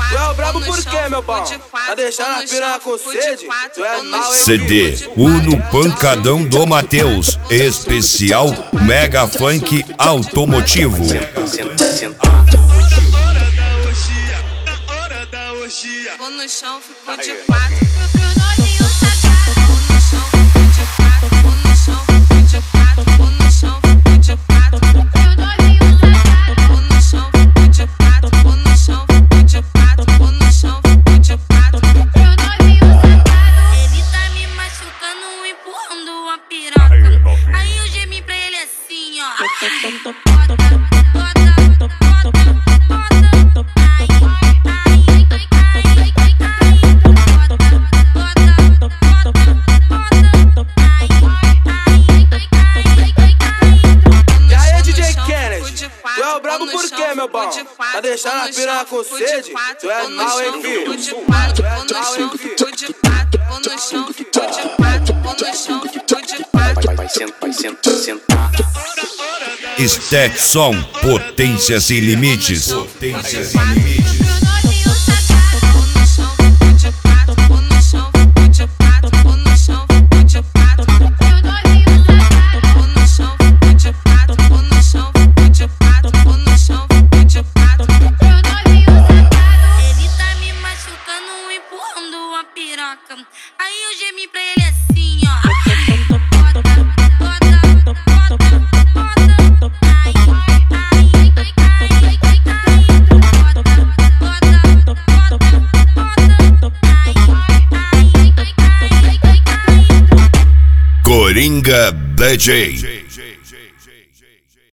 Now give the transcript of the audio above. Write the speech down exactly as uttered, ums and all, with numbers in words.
Tu é o brabo por quê, meu pau? Tá deixando a piranha com sede? Tu é mal, hein? C D Uno Pancadão do Matheus, especial Mega Funk Automotivo. Vou no chão, fico de quatro. Pro novinho sacado. Vou no chão, fico de quatro. Vou no chão, fico de quatro. Vou no chão, fico de quatro. Pro novinho sacado. Vou no chão, fico de quatro. Vou no chão, fico de quatro. Vou no chão, fico de quatro. Pro novinho sacado. Ele tá me machucando, empurrando uma piroca. Aí eu gemi pra ele assim, ó. Bota, bota, bota. Tu é o brabo por quê, meu pau? Tá deixando a piranha com sede? Tu é mal, hein, filho? Tu é mal, hein, filho? Vou no chão, fico de quatro. Vou no chão, fico de quatro. Vai sentar, vai sentar, vai sentar. Stack Som, potências e limites. Potências e limites. Aí eu gemi pra ele assim, ó. Coringa D J.